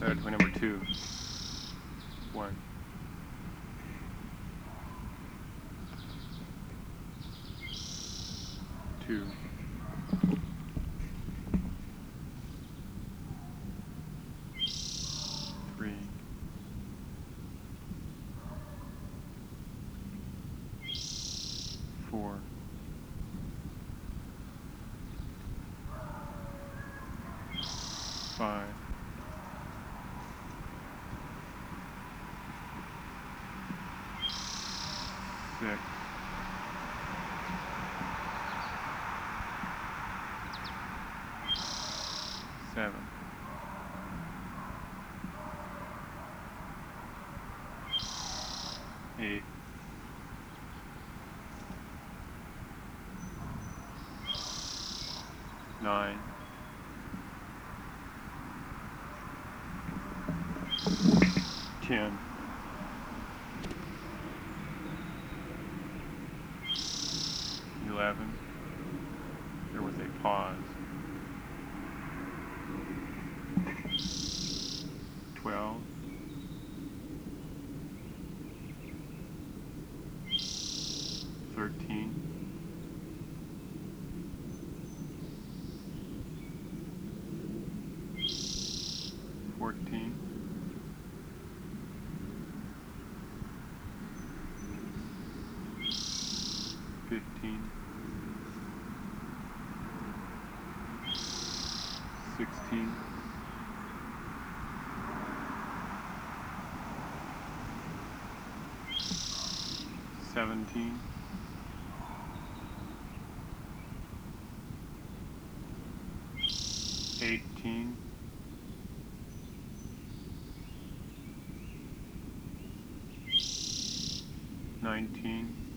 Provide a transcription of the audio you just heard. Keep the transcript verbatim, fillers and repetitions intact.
So toy number two. One. Two. Three. Four. Five. Six. Seven. Eight. Nine. Ten. Eleven. There was a pause. Twelve. Thirteen. Fourteen. Fifteen. Sixteen. Seventeen. Eighteen. Nineteen.